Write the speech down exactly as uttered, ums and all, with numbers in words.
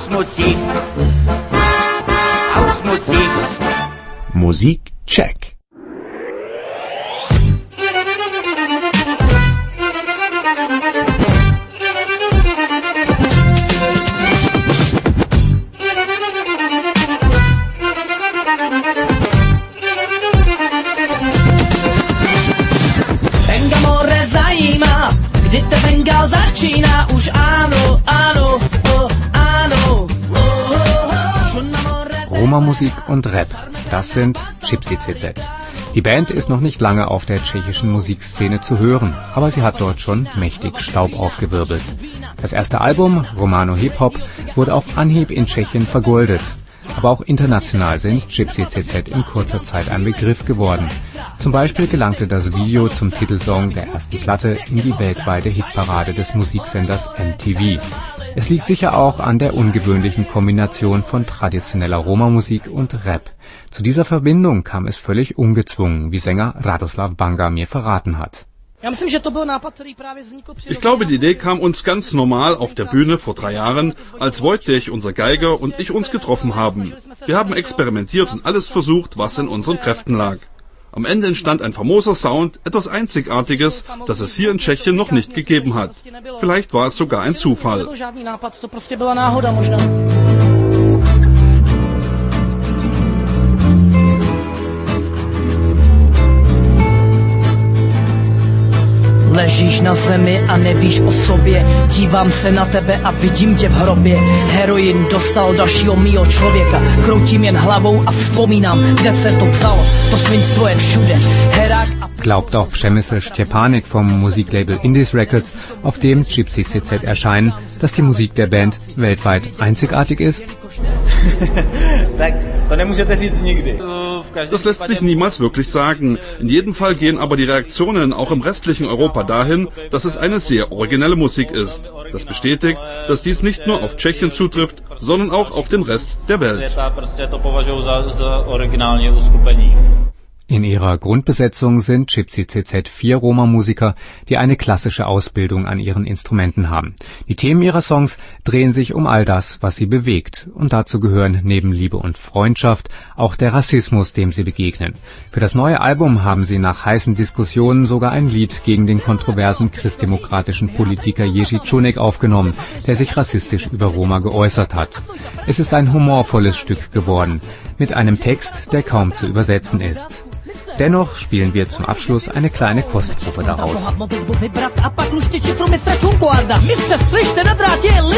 Musik. Aus Musik. Musik check. Bengamore zajímá, kdy te Bengal začíná, už ano, ano, oh, ano. Roma-Musik und Rap, das sind Gypsy Z Z. Die Band ist noch nicht lange auf der tschechischen Musikszene zu hören, aber sie hat dort schon mächtig Staub aufgewirbelt. Das erste Album, Romano Hip Hop, wurde auf Anhieb in Tschechien vergoldet. Aber auch international sind Gypsy Z Z in kurzer Zeit ein Begriff geworden. Zum Beispiel gelangte das Video zum Titelsong der ersten Platte in die weltweite Hitparade des Musiksenders M T V. Es liegt sicher auch an der ungewöhnlichen Kombination von traditioneller Roma-Musik und Rap. Zu dieser Verbindung kam es völlig ungezwungen, wie Sänger Radoslav Banga mir verraten hat. Ich glaube, die Idee kam uns ganz normal auf der Bühne vor drei Jahren, als Wojtek, unser Geiger, und ich uns getroffen haben. Wir haben experimentiert und alles versucht, was in unseren Kräften lag. Am Ende entstand ein famoser Sound, etwas Einzigartiges, das es hier in Tschechien noch nicht gegeben hat. Vielleicht war es sogar ein Zufall. Ležíš na zemi a nevíš o sobě, dívám se na tebe a vidím tě v hrobě. Heroin dostal dalšího mýho člověka, kroutím jen hlavou a vzpomínám, kde se to vzalo. To svinstvo je všude. Herák a... Glaubt auch Přemysl Štěpánek vom Musiklabel Indies Records, auf dem Gypsy Z Z erscheinen, dass die Musik der Band weltweit einzigartig ist? Das lässt sich niemals wirklich sagen. In jedem Fall gehen aber die Reaktionen auch im restlichen Europa dahin, dass es eine sehr originelle Musik ist. Das bestätigt, dass dies nicht nur auf Tschechien zutrifft, sondern auch auf den Rest der Welt. In ihrer Grundbesetzung sind Gypsy Z Z vier Roma-Musiker, die eine klassische Ausbildung an ihren Instrumenten haben. Die Themen ihrer Songs drehen sich um all das, was sie bewegt. Und dazu gehören neben Liebe und Freundschaft auch der Rassismus, dem sie begegnen. Für das neue Album haben sie nach heißen Diskussionen sogar ein Lied gegen den kontroversen christdemokratischen Politiker Jerzy Čunek aufgenommen, der sich rassistisch über Roma geäußert hat. Es ist ein humorvolles Stück geworden, mit einem Text, der kaum zu übersetzen ist. Dennoch spielen wir zum Abschluss eine kleine Kostprobe daraus.